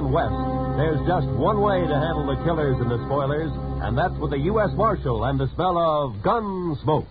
Mountain West, there's just one way to handle the killers and the spoilers, and that's with a U.S. Marshal and the smell of gun smoke.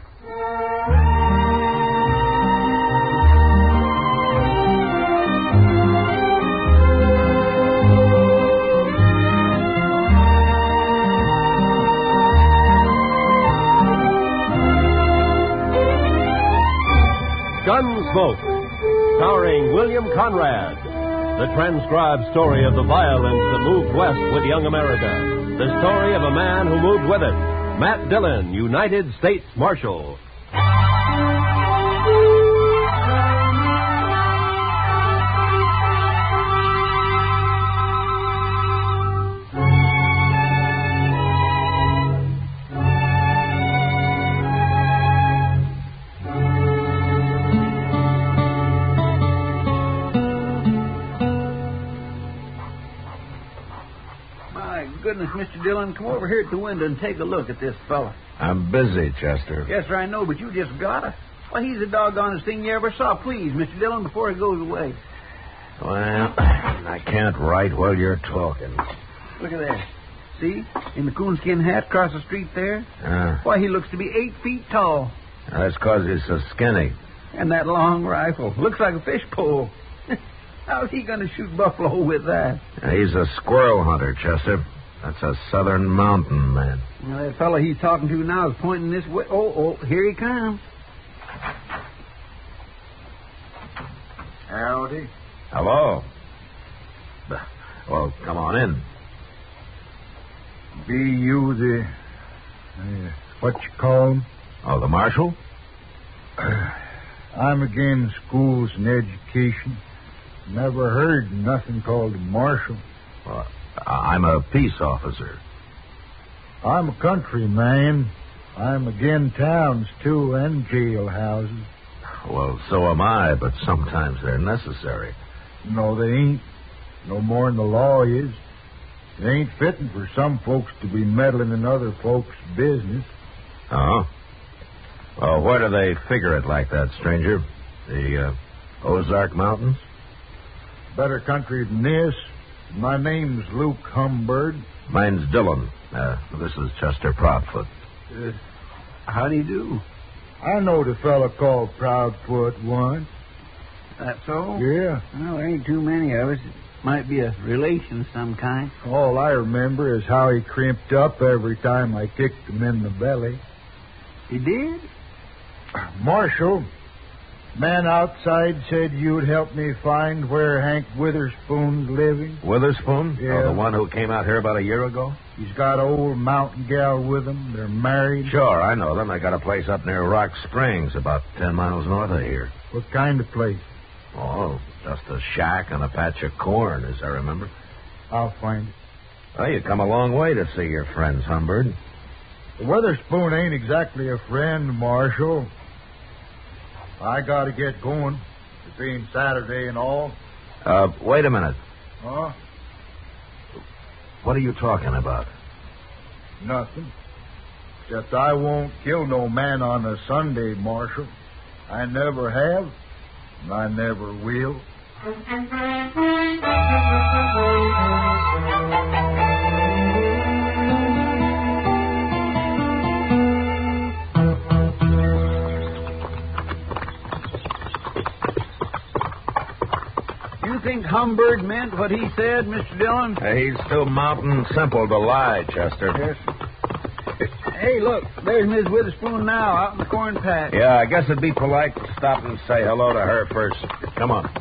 Gunsmoke, starring William Conrad. The transcribed story of the violence that moved west with young America. The story of a man who moved with it. Matt Dillon, United States Marshal. Goodness, Mr. Dillon, come over here at the window and take a look at this fella. I'm busy, Chester. Yes, sir, I know, but you just gotta. Why, he's the doggonest thing you ever saw. Please, Mr. Dillon, before he goes away. Well, I can't write while you're talking. Look at that. See? In the coonskin hat across the street there? Why, he looks to be 8 feet tall. That's because he's so skinny. And that long rifle. Looks like a fish pole. How's he going to shoot buffalo with that? He's a squirrel hunter, Chester. That's a southern mountain man. Well, that fellow he's talking to now is pointing this way. Oh, here he comes. Howdy. Hello. Well, come on in. Be you the... what you call him? Oh, the marshal? I'm against schools and education. Never heard nothing called a marshal. Well, I'm a peace officer. I'm a country man. I'm again towns, too, and jailhouses. Well, so am I, but sometimes they're necessary. No, they ain't. No more than the law is. It ain't fitting for some folks to be meddling in other folks' business. Oh? Well, where do they figure it like that, stranger? The Ozark Mountains? Better country than this. My name's Luke Humbird. Mine's Dillon. This is Chester Proudfoot. How do you do? I knowed a fella called Proudfoot once. That so? Yeah. Well, there ain't too many of us. It might be a relation of some kind. All I remember is how he crimped up every time I kicked him in the belly. He did? Marshal, man outside said you'd help me find where Hank Witherspoon's living. Witherspoon? Yeah. Oh, the one who came out here about a year ago? He's got an old mountain gal with him. They're married. Sure, I know them. They got a place up near Rock Springs, about 10 miles north of here. What kind of place? Oh, just a shack and a patch of corn, as I remember. I'll find it. Well, you come a long way to see your friends, Humbird. The Witherspoon ain't exactly a friend, Marshal. I gotta get going. It being Saturday and all. Wait a minute. Huh? What are you talking about? Nothing. Except I won't kill no man on a Sunday, Marshal. I never have, and I never will. You think Humbird meant what he said, Mr. Dillon? He's too mountain simple to lie, Chester. Yes. Hey, look, there's Miss Witherspoon now, out in the corn patch. Yeah, I guess it'd be polite to stop and say hello to her first. Come on.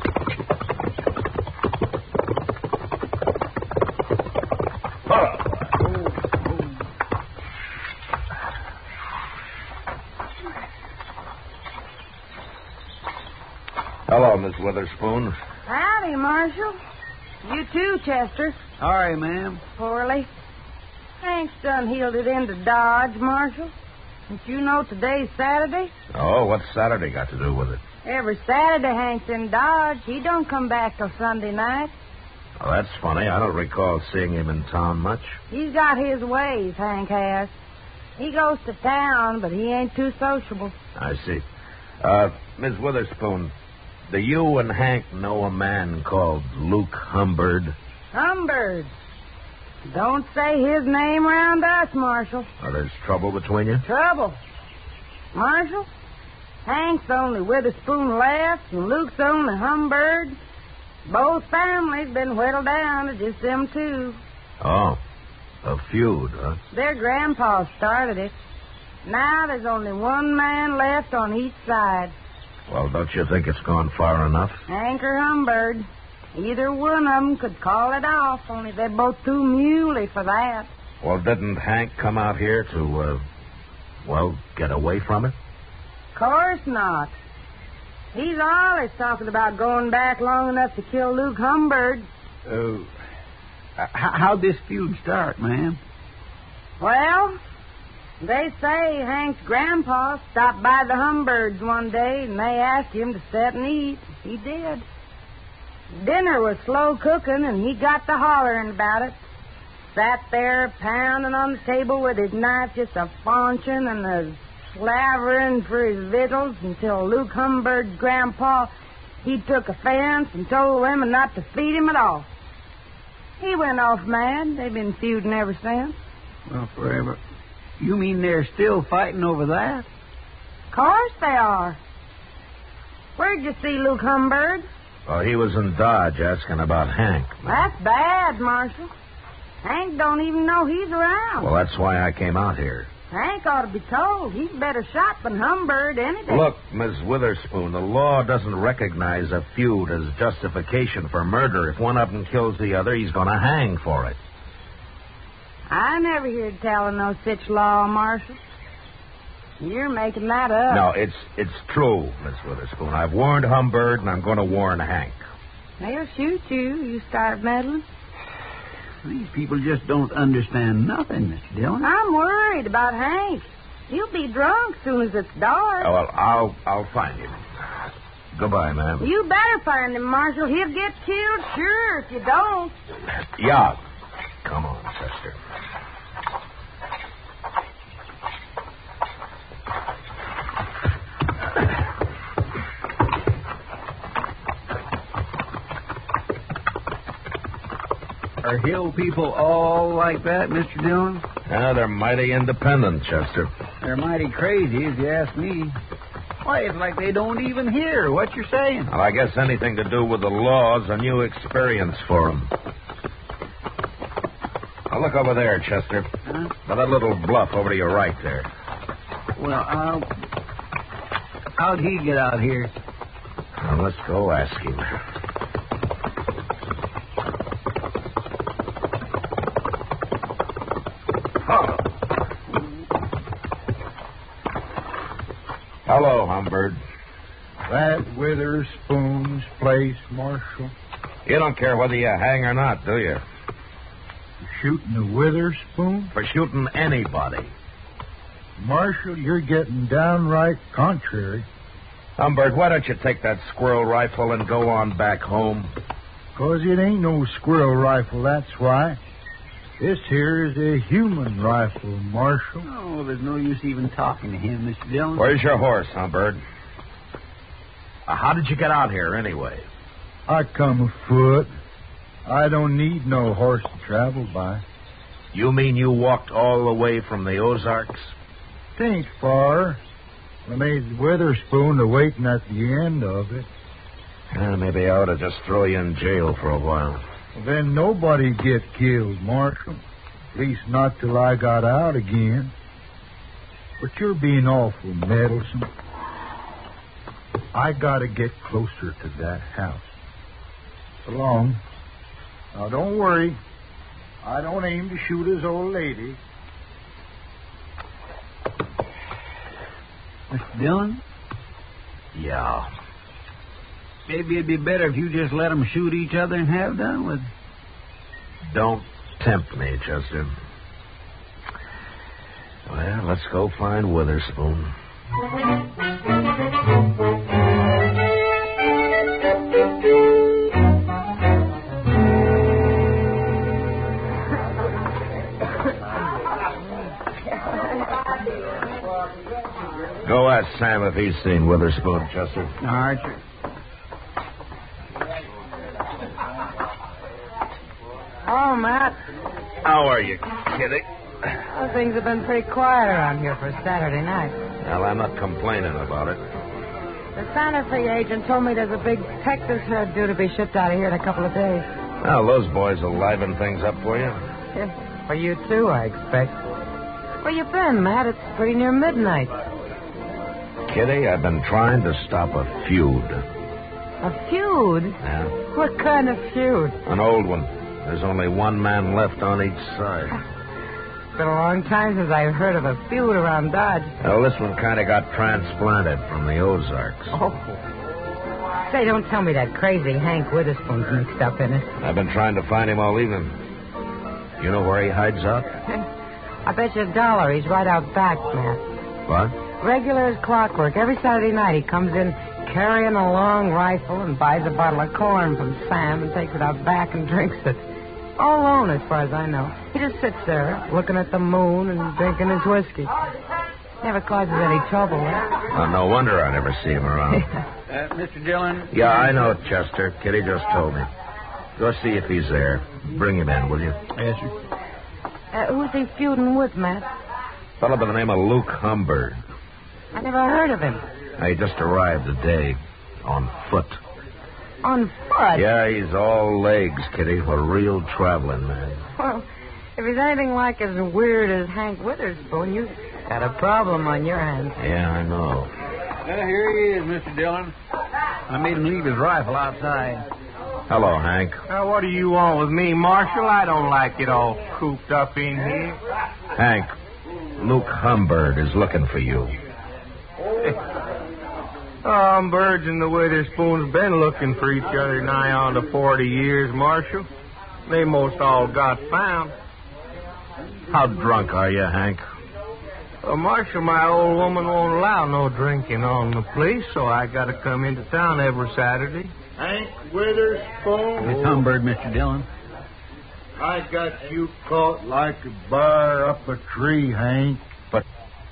Hello, Miss Witherspoon. Howdy, Marshal. You too, Chester. Sorry, ma'am. Poorly. Hank's done heeled it into Dodge, Marshal. Don't you know today's Saturday? Oh, what's Saturday got to do with it? Every Saturday Hank's in Dodge. He don't come back till Sunday night. Oh, that's funny. I don't recall seeing him in town much. He's got his ways, Hank has. He goes to town, but he ain't too sociable. I see. Miss Witherspoon, do you and Hank know a man called Luke Humbird? Humbird. Don't say his name around us, Marshal. Oh, there's trouble between you? Trouble. Marshal, Hank's only Witherspoon left, and Luke's only Humbird. Both families been whittled down to just them two. Oh, a feud, huh? Their grandpa started it. Now there's only one man left on each side. Well, don't you think it's gone far enough? Hank or Humbird. Either one of them could call it off, only they're both too muley for that. Well, didn't Hank come out here to, get away from it? Course not. He's always talking about going back long enough to kill Luke Humbird. How'd this feud start, ma'am? Well, they say Hank's grandpa stopped by the Humbirds one day, and they asked him to sit and eat. He did. Dinner was slow cooking, and he got to hollering about it. Sat there pounding on the table with his knife just a-faunching and a-slavering for his victuals until Luke Humbird's grandpa, he took offense and told the women not to feed him at all. He went off mad. They've been feuding ever since. Well, forever. You mean they're still fighting over that? Course they are. Where'd you see Luke Humbird? Oh, he was in Dodge asking about Hank. That's bad, Marshal. Hank don't even know he's around. Well, that's why I came out here. Hank ought to be told. He's better shot than Humbird any day. Look, Miss Witherspoon, the law doesn't recognize a feud as justification for murder. If one of them kills the other, he's going to hang for it. I never heard tell of no such law, Marshal. You're making that up. No, it's true, Miss Witherspoon. I've warned Humbird, and I'm going to warn Hank. They'll shoot you start meddling. These people just don't understand nothing, Mr. Dillon. I'm worried about Hank. He'll be drunk soon as it's dark. Oh, well, I'll find him. Goodbye, ma'am. You better find him, Marshal. He'll get killed, sure, if you don't. Yeah. Come on, sister. Are hill people all like that, Mr. Dillon? Yeah, they're mighty independent, Chester. They're mighty crazy, if you ask me. Why, it's like they don't even hear what you're saying. Well, I guess anything to do with the law's a new experience for them. Now, look over there, Chester. Huh? Now, that little bluff over to your right there. Well, how'd he get out here? Well, let's go ask him. Hello, Humbird. That Witherspoon's place, Marshal? You don't care whether you hang or not, do you? Shooting the Witherspoon? For shooting anybody. Marshal, you're getting downright contrary. Humbird, why don't you take that squirrel rifle and go on back home? 'Cause it ain't no squirrel rifle, that's why. This here is a human rifle, Marshal. Oh, there's no use even talking to him, Mr. Dillon. Where's your horse, Humbird? How did you get out here, anyway? I come afoot. I don't need no horse to travel by. You mean you walked all the way from the Ozarks? Tain't far. I made Witherspoon a-waiting at the end of it. Maybe I ought to just throw you in jail for a while. Then nobody get killed, Marshal. At least not till I got out again. But you're being awful meddlesome. I gotta get closer to that house. So long. Now, don't worry. I don't aim to shoot his old lady. Mr. Dillon? Yeah. Maybe it'd be better if you just let them shoot each other and have done with it. Don't tempt me, Chester. Well, let's go find Witherspoon. Go ask Sam if he's seen Witherspoon, Chester. Archer. How are you, Kitty? Well, things have been pretty quiet around here for Saturday night. Well, I'm not complaining about it. The Santa Fe agent told me there's a big Texas herd due to be shipped out of here in a couple of days. Well, those boys will liven things up for you. Yeah, for you, too, I expect. Where you been, Matt? It's pretty near midnight. Kitty, I've been trying to stop a feud. A feud? Yeah. What kind of feud? An old one. There's only one man left on each side. It's been a long time since I've heard of a feud around Dodge. Well, this one kind of got transplanted from the Ozarks. Oh. Say, don't tell me that crazy Hank Witherspoon's mixed up in it. I've been trying to find him all evening. You know where he hides out? I bet you $1 he's right out back, Matt. What? Regular as clockwork. Every Saturday night he comes in carrying a long rifle and buys a bottle of corn from Sam and takes it out back and drinks it. All alone, as far as I know. He just sits there, looking at the moon and drinking his whiskey. Never causes any trouble. Well, no wonder I never see him around. Mr. Dillon? Yeah, I know, Chester. Kitty just told me. Go see if he's there. Bring him in, will you? Yes, sir. Who's he feuding with, Matt? A fellow by the name of Luke Humbird. I never heard of him. He just arrived today. On foot. On foot? Yeah, he's all legs, Kitty. A real traveling man. Well, if he's anything like as weird as Hank Witherspoon, you've got a problem on your hands. Yeah, I know. Well, here he is, Mr. Dillon. I made him leave his rifle outside. Hello, Hank. What do you want with me, Marshal? I don't like it all cooped up in here. Hank, Luke Humbird is looking for you. Birds and the Witherspoons been looking for each other nigh on to 40 years, Marshal. They most all got found. How drunk are you, Hank? Marshal, my old woman won't allow no drinking on the place, so I got to come into town every Saturday. Hank Witherspoon? It's Humbird, Mr. Dillon. I got you caught like a bear up a tree, Hank. But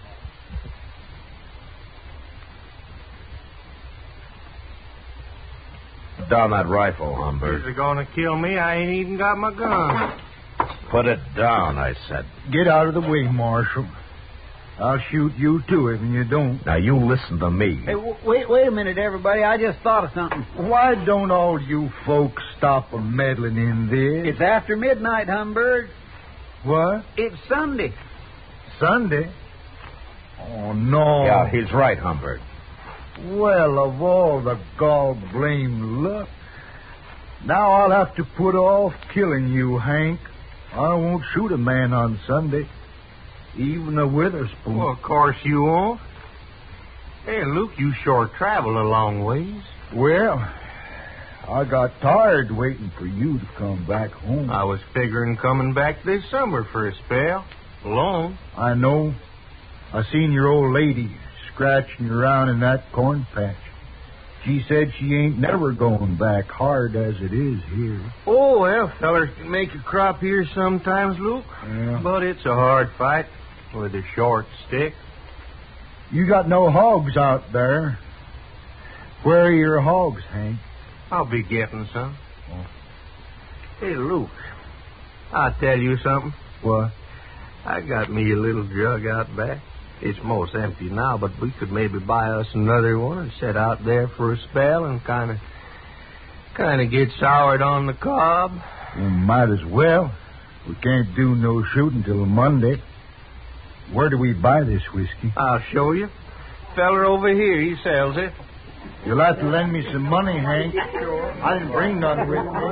down that rifle, Humbird. If they're going to kill me, I ain't even got my gun. Put it down, I said. Get out of the way, Marshal. I'll shoot you, too, if you don't. Now, you listen to me. Hey, wait a minute, everybody. I just thought of something. Why don't all you folks stop meddling in this? It's after midnight, Humbird. What? It's Sunday. Sunday? Oh, no. Yeah, he's right, Humbird. Well, of all the gall-blamed luck. Now I'll have to put off killing you, Hank. I won't shoot a man on Sunday. Even a Witherspoon. Well, of course you won't. Hey, Luke, you sure travel a long ways. Well, I got tired waiting for you to come back home. I was figuring coming back this summer for a spell. Alone. I know. I seen your old lady scratching around in that corn patch. She said she ain't never going back, hard as it is here. Oh, well, fellers can make a crop here sometimes, Luke. Yeah. But it's a hard fight with a short stick. You got no hogs out there. Where are your hogs, Hank? I'll be getting some. Oh. Hey, Luke, I'll tell you something. What? I got me a little jug out back. It's most empty now, but we could maybe buy us another one and sit out there for a spell and kind of get soured on the cob. You might as well. We can't do no shooting till Monday. Where do we buy this whiskey? I'll show you. Feller over here, he sells it. You'll have to lend me some money, Hank. I didn't bring none with me.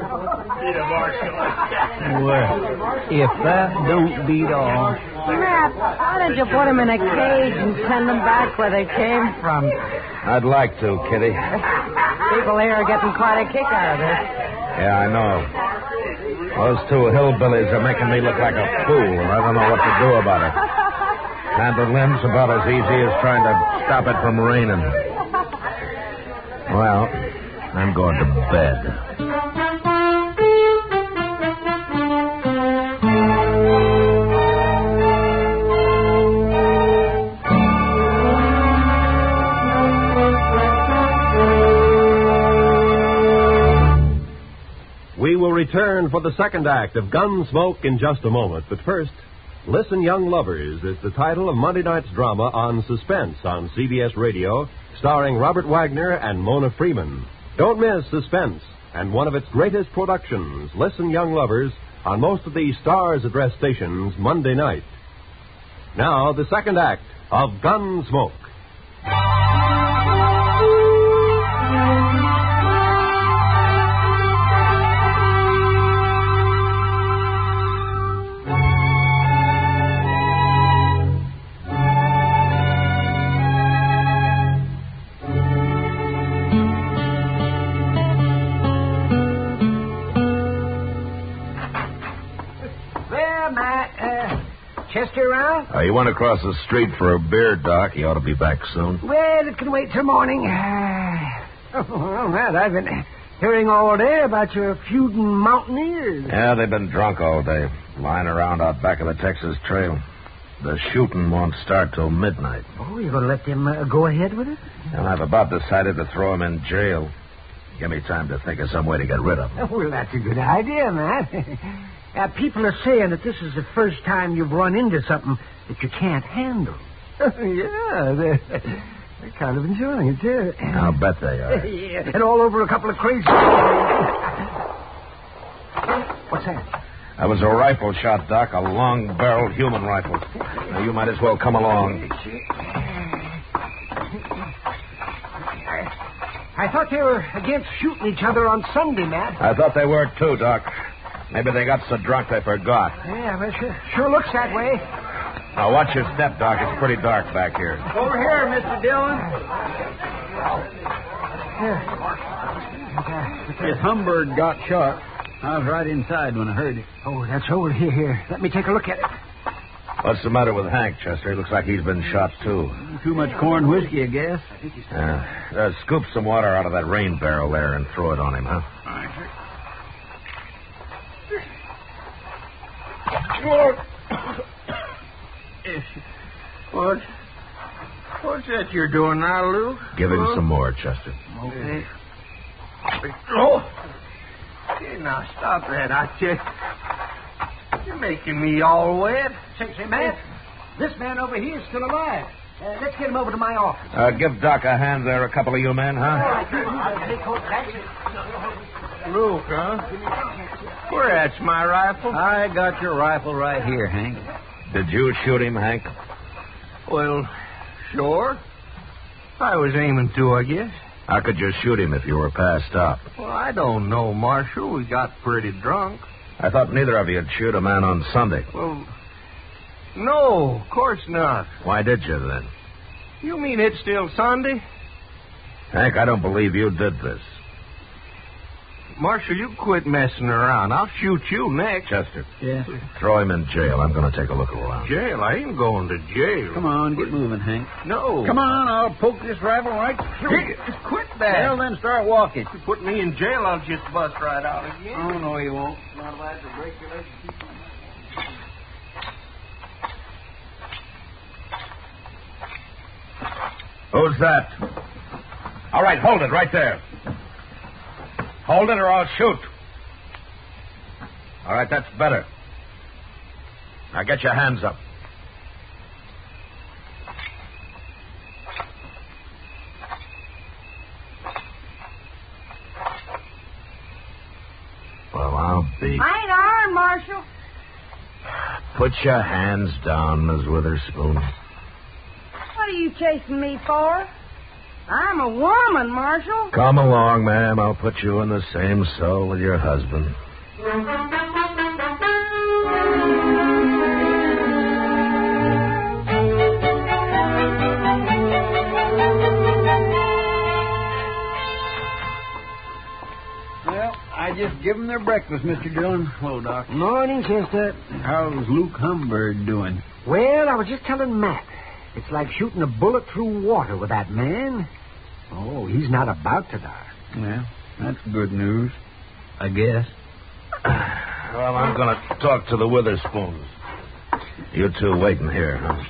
Well, if that don't beat all. Matt, why did you put them in a cage and send them back where they came from? I'd like to, Kitty. People here are getting quite a kick out of this. Yeah, I know. Those two hillbillies are making me look like a fool, and I don't know what to do about it. Handling's about as easy as trying to stop it from raining. Well, I'm going to bed. We will return return for the second act of Gunsmoke in just a moment. But first, Listen, Young Lovers is the title of Monday night's drama on Suspense on CBS Radio, starring Robert Wagner and Mona Freeman. Don't miss Suspense and one of its greatest productions, Listen, Young Lovers, on most of the Stars Address stations Monday night. Now, the second act of Gunsmoke. Chester around? You went across the street for a beer, Doc. He ought to be back soon. Well, it can wait till morning. Well, Matt, I've been hearing all day about your feuding mountaineers. Yeah, they've been drunk all day, lying around out back of the Texas Trail. The shooting won't start till midnight. Oh, you're going to let them go ahead with it? And I've about decided to throw him in jail. Give me time to think of some way to get rid of him. Well, that's a good idea, Matt. People are saying that this is the first time you've run into something that you can't handle. Yeah, they're kind of enjoying it, too. I'll bet they are. Yeah, and all over a couple of crazy... What's that? That was a rifle shot, Doc, a long-barreled human rifle. Now, you might as well come along. I thought they were against shooting each other on Sunday, Matt. I thought they were, too, Doc. Maybe they got so drunk they forgot. Yeah, but sure looks that way. Now, watch your step, Doc. It's pretty dark back here. Over here, Mr. Dillon. Miss Humbird got shot. I was right inside when I heard it. Oh, that's over here. Let me take a look at it. What's the matter with Hank, Chester? He looks like he's been shot, too. Too much corn whiskey, I guess. Scoop some water out of that rain barrel there and throw it on him, huh? All right, sir. What's that you're doing now, Lou? Give him some more, Chester. Okay. Oh! Hey, now, stop that. You're making me all wet. Say, Matt, this man over here is still alive. Let's get him over to my office. Give Doc a hand there, a couple of you men, huh? Luke, huh? Where at's my rifle? I got your rifle right here, Hank. Did you shoot him, Hank? Well, sure. I was aiming to, I guess. How could you shoot him if you were passed out? Well, I don't know, Marshal. We got pretty drunk. I thought neither of you'd shoot a man on Sunday. Well, no, of course not. Why did you, then? You mean it's still Sunday? Hank, I don't believe you did this. Marshal, you quit messing around. I'll shoot you next. Chester. Yes, sir. Throw him in jail. I'm going to take a look around. Jail? I ain't going to jail. Come on, get moving, Hank. No. Come on, I'll poke this rifle right through you. Just quit that. Well, then start walking. If you put me in jail, I'll just bust right out again. Oh, no, you won't. Not allowed to break your legs. Who's that? All right, hold it right there. Hold it or I'll shoot. All right, that's better. Now get your hands up. Well, I'll be... I ain't armed, Marshal. Put your hands down, Miss Witherspoon. What are you chasing me for? I'm a woman, Marshal. Come along, ma'am. I'll put you in the same cell with your husband. Well, I just give them their breakfast, Mr. Dillon. Hello, Doc. Morning, Chester. How's Luke Humbird doing? Well, I was just telling Matt. It's like shooting a bullet through water with that man. Oh, he's not about to die. Well, that's good news, I guess. Well, I'm going to talk to the Witherspoons. You two waiting here, huh?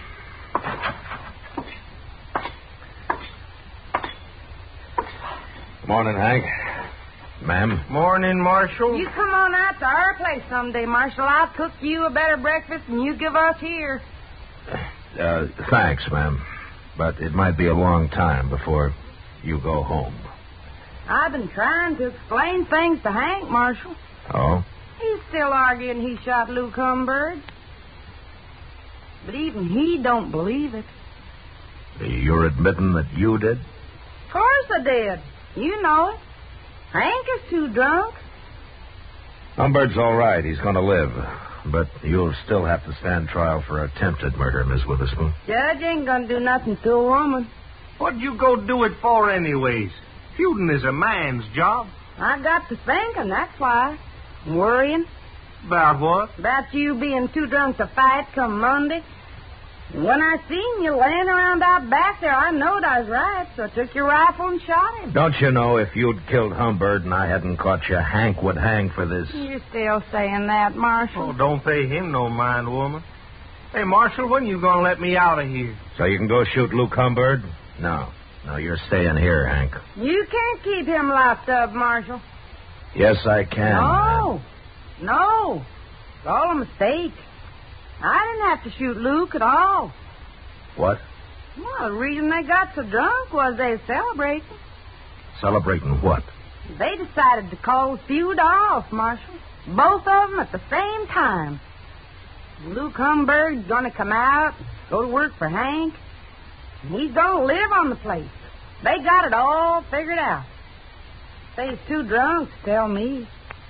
Morning, Hank. Ma'am? Morning, Marshal. You come on out to our place someday, Marshal. I'll cook you a better breakfast than you give us here. Thanks, ma'am. But it might be a long time before you go home. I've been trying to explain things to Hank, Marshal. Oh? He's still arguing he shot Luke Humbird. But even he don't believe it. You're admitting that you did? Of course I did. You know it. Hank is too drunk. Humbird's all right. He's going to live. But you'll still have to stand trial for attempted murder, Miss Witherspoon. Judge ain't going to do nothing to a woman. What'd you go do it for anyways? Feuding is a man's job. I got to thinking, that's why. Worrying. About what? About you being too drunk to fight come Monday. When I seen you laying around out back there, I knowed I was right, so I took your rifle and shot him. Don't you know if you'd killed Humbird and I hadn't caught you, Hank would hang for this? You're still saying that, Marshal. Oh, don't pay him no mind, woman. Hey, Marshal, when you gonna let me out of here? So you can go shoot Luke Humbird? No, you're staying here, Hank. You can't keep him locked up, Marshal. Yes, I can. No. It's all a mistake. I didn't have to shoot Luke at all. What? Well, the reason they got so drunk was they were celebrating. Celebrating what? They decided to call the feud off, Marshal. Both of them at the same time. Luke Humbird's going to come out, go to work for Hank, and he's going to live on the place. They got it all figured out. They's too drunk to tell me.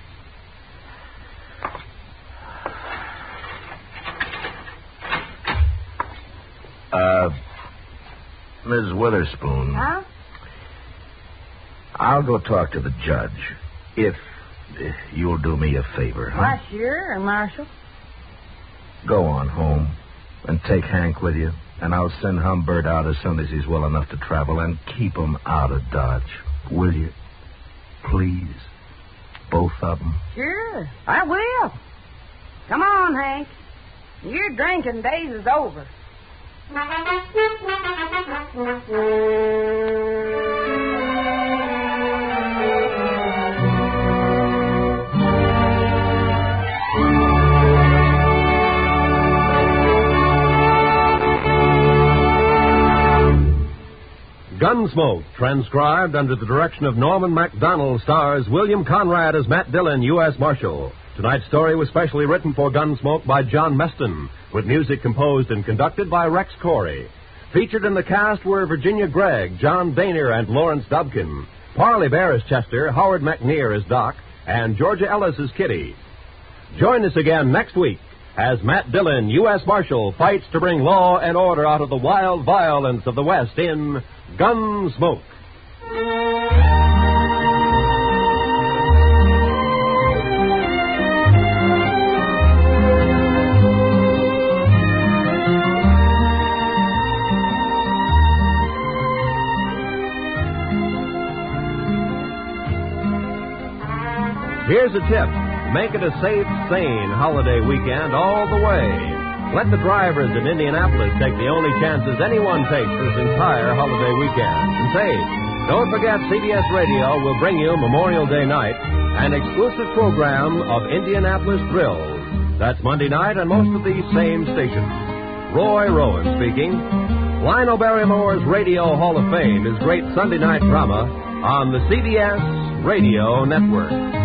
Ms. Witherspoon. Huh? I'll go talk to the judge. If you'll do me a favor, huh? Why, sure, Marshal. Go on home and take Hank with you, and I'll send Humbird out as soon as he's well enough to travel, and keep him out of Dodge. Will you? Please. Both of them. Sure, I will. Come on, Hank. Your drinking days is over. Gunsmoke, transcribed under the direction of Norman MacDonald, stars William Conrad as Matt Dillon, U.S. Marshal. Tonight's story was specially written for Gunsmoke by John Meston, with music composed and conducted by Rex Corey. Featured in the cast were Virginia Gregg, John Boehner, and Lawrence Dobkin. Parley Bear as Chester, Howard McNear as Doc, and Georgia Ellis as Kitty. Join us again next week as Matt Dillon, U.S. Marshal, fights to bring law and order out of the wild violence of the West in Gunsmoke. Here's a tip. Make it a safe, sane holiday weekend all the way. Let the drivers in Indianapolis take the only chances anyone takes this entire holiday weekend. And say, don't forget CBS Radio will bring you Memorial Day night an exclusive program of Indianapolis thrills. That's Monday night on most of these same stations. Roy Rowan speaking. Lionel Barrymore's Radio Hall of Fame is great Sunday night drama on the CBS Radio Network.